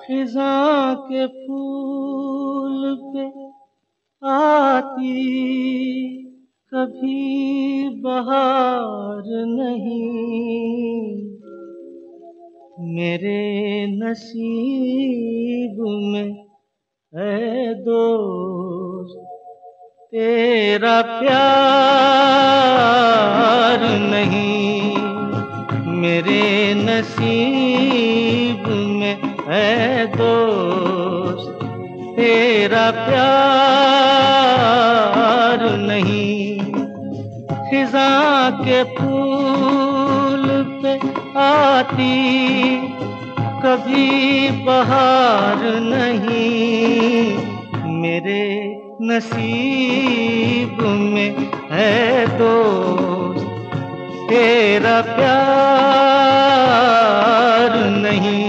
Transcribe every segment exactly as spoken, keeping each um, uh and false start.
खिज़ां के फूल पे आती कभी बहार नहीं, मेरे नसीब में है दोस्त तेरा प्यार नहीं, मेरे नसीब में है दोस्त तेरा प्यार नहीं। खिज़ां के फूल पे आती कभी बहार नहीं, मेरे नसीब में है दोस्त तेरा प्यार नहीं।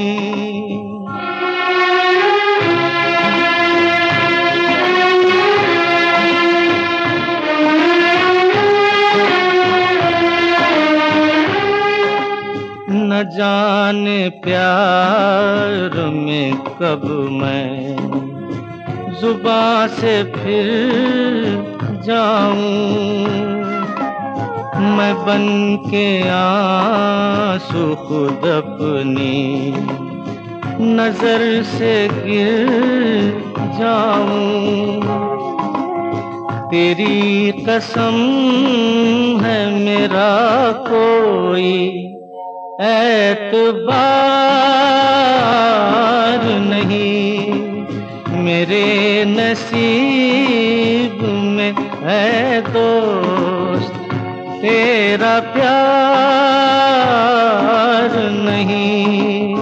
न जाने प्यार में कब मैं जुबां से फिर जाऊं, मैं बन के आंसू खुद अपनी नजर से गिर जाऊं। तेरी कसम है मेरा कोई एतबार नहीं, मेरे नसीब में है दोस्त तेरा प्यार नहीं।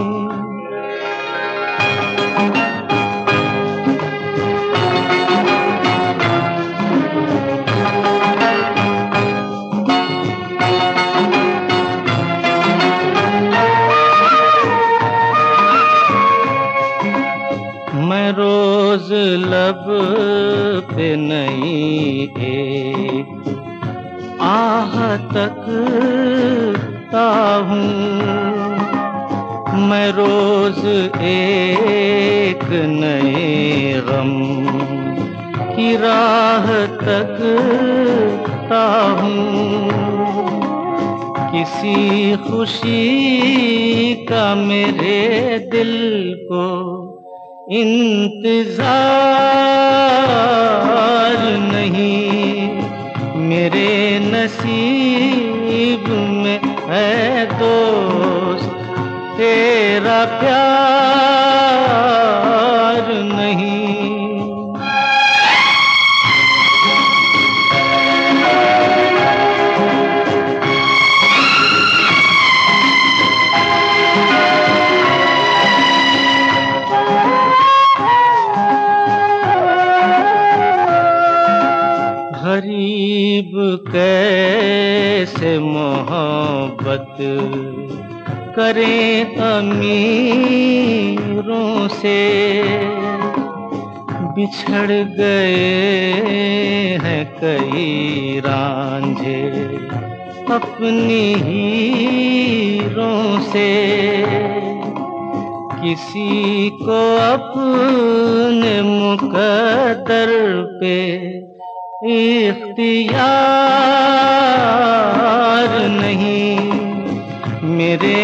मैं रोज लब पे नई एक आह तकता हूँ, मैं रोज एक नए गम की राह तकता हूँ। किसी खुशी का मेरे दिल को इंतजार नहीं, मेरे नसीब में है दोस्त तेरा प्यार नहीं। गरीब कैसे मोहब्बत करें अमीरों से, बिछड़ गए हैं कई रांझे अपनी हीरों से। किसी को अपने मुकद्दर पे इख्तियार नहीं, मेरे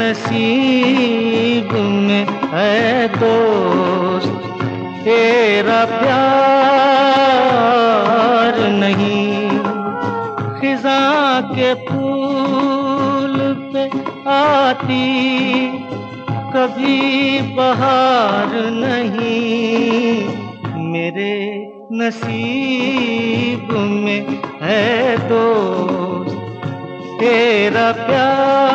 नसीब में है दोस्त तेरा प्यार नहीं। खिज़ां के फूल पे आती कभी बहार नहीं, मेरे नसीब में है दोस्त तेरा प्यार